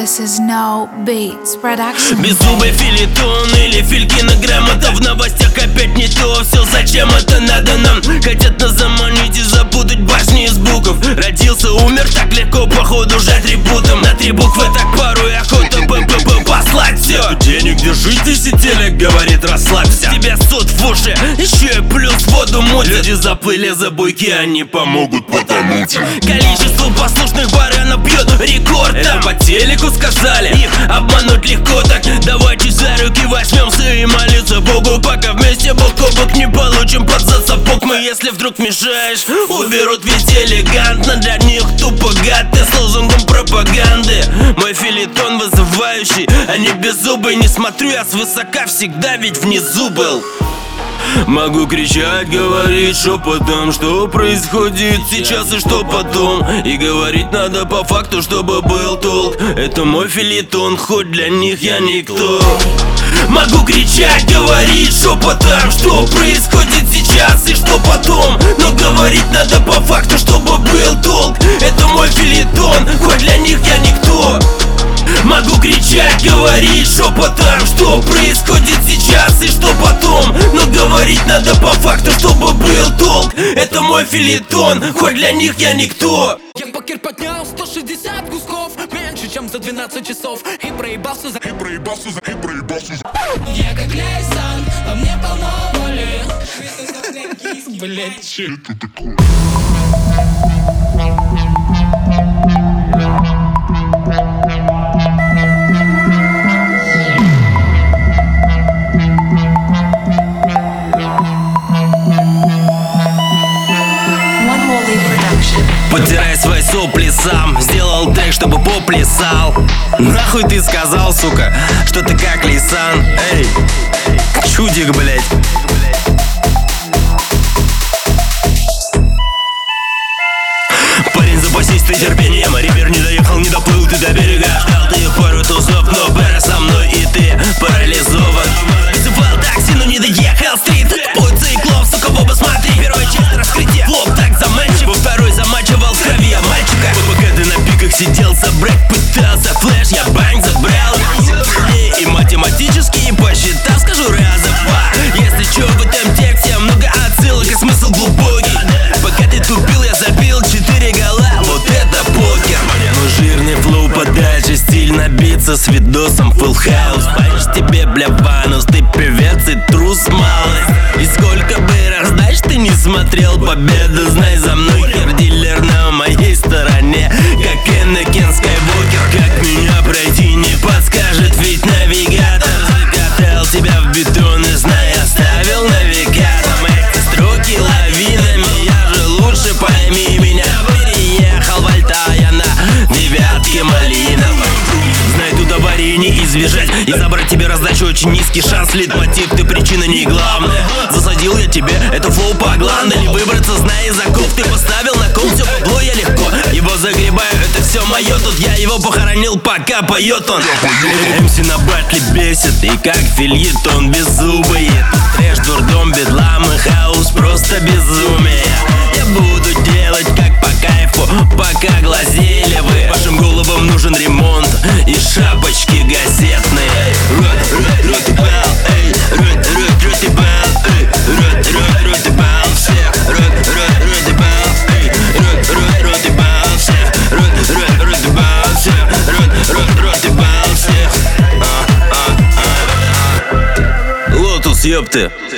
This is No Beats Production. Беззубый филитон или филькина грамота. В новостях опять не то. Все зачем это надо нам? Хотят нас заманить и запутать башни из букв. Родился, умер так легко, походу жать ребутом. На 3 буквы так порой охота послать все. Денег держитесь и телек говорит расслабься. Тебя суд в уши, еще и плюс воду мутит. Люди заплыли за буйки, они помогут потонуть. Количество послушных баранов бьет рекорд. Это по телеку сказали, их обмануть легко. Так давайте за руки возьмемся и молиться Богу, пока вместе бок о бок не получим под сапог. Мы, если вдруг мешаешь, уберут везде элегантно. Для них тупо гад, ты с лозунгом пропаганды. Мой филитон вызывающий, а не беззубый. Не смотрю я свысока, всегда ведь внизу был. Могу кричать, говорить шепотом, что происходит сейчас и что потом. И говорить надо по факту, чтобы был толк. Это мой филитон, хоть для них я никто. Могу кричать, говорить шепотом, что происходит сейчас и что потом. Но говорить надо по факту, чтобы был толк. Это мой филитон, хоть для них я никто. Могу кричать, говорить шепотом, что происходит сейчас и что потом. Но говорить надо по факту, чтобы был толк. Это мой филитон, хоть для них я никто. Я покер поднял 160 кусков, меньше чем за 12 часов. И проебался за... Я как Лейсан, во мне полно боли. Блять, че это такое? Потирай свои сопли сам, сделал трек, чтобы поплясал. Нахуй ты сказал, сука, что ты как Лейсан? Эй, чудик, блять. Парень, запасись ты терпением. Ревер не доехал, не доплыл ты до берега. Ждал ты их пару тусов, но пара со мной и ты парализован. Вызывал такси, но не доехал. Стрит, путь циклов, сука, в оба смотри. Первая часть раскрытия, флоп так заманчив. Во второй замачивал в крови мальчика. Пока ты на пиках сидел, собрать пытался флеш, я банк забрал. И математически посчитал, скажу раза два. Если чё, в этом тексте много отсылок и смысл глубокий. Пока ты тупил, я забил 4 гола, вот это покер. Ну жирный флоу подача, стиль набиться с видосом full house. Боишь тебе, бля, ванус, ты певец и трус малость. И сколько бы раздач ты не смотрел, победу знай за мной. Хер-дилер на моей стороне, как Энакин Скайуокер. Как меня пройти не подскажет, ведь навигатор закатал тебя в бетон и знай, оставил навигатором. Эти строки лавинами, я же лучше, пойми меня. Переехал в Альтая на 9-ке малиновой. Знай, тут аварии не избежать, и забрать тебе раздачу очень низкий шанс. Лид-мотив, ты причина не главная. Засадил я тебе это флоу по гланду. Или выбраться, зная из оков, ты поставил на ком все бабло, я легко его загребаю, это все мое. Тут я его похоронил, пока поет он. МС на батле бесит, и как фильетон беззубый. Трэш, дурдом, бедлам и хаус, просто безумие. Я буду делать как по кайфу, пока глазели вы. Вашим головам нужен ремонт и шапочки газетные. Лотус, ёпты.